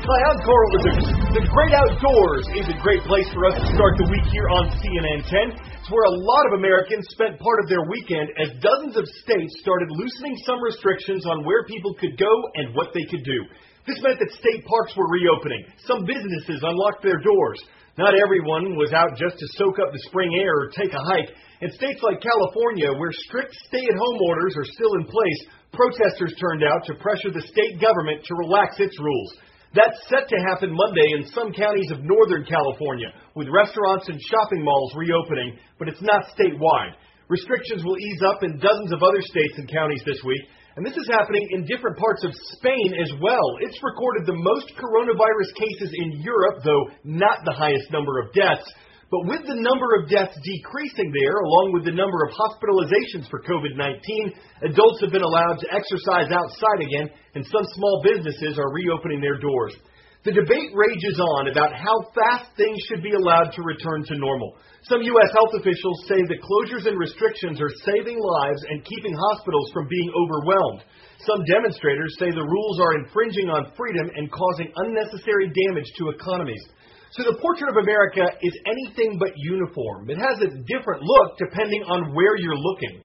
Hi, I'm Carl. The great outdoors is a great place for us to start the week here on CNN 10. It's where a lot of Americans spent part of their weekend as dozens of states started loosening some restrictions on where people could go and what they could do. This meant that state parks were reopening. Some businesses unlocked their doors. Not everyone was out just to soak up the spring air or take a hike. In states like California, where strict stay-at-home orders are still in place, protesters turned out to pressure the state government to relax its rules. That's set to happen Monday in some counties of Northern California, with restaurants and shopping malls reopening, but it's not statewide. Restrictions will ease up in dozens of other states and counties this week, and this is happening in different parts of Spain as well. It's recorded the most coronavirus cases in Europe, though not the highest number of deaths. But with the number of deaths decreasing there, along with the number of hospitalizations for COVID-19, adults have been allowed to exercise outside again, and some small businesses are reopening their doors. The debate rages on about how fast things should be allowed to return to normal. Some U.S. health officials say the closures and restrictions are saving lives and keeping hospitals from being overwhelmed. Some demonstrators say the rules are infringing on freedom and causing unnecessary damage to economies. So the portrait of America is anything but uniform. It has a different look depending on where you're looking.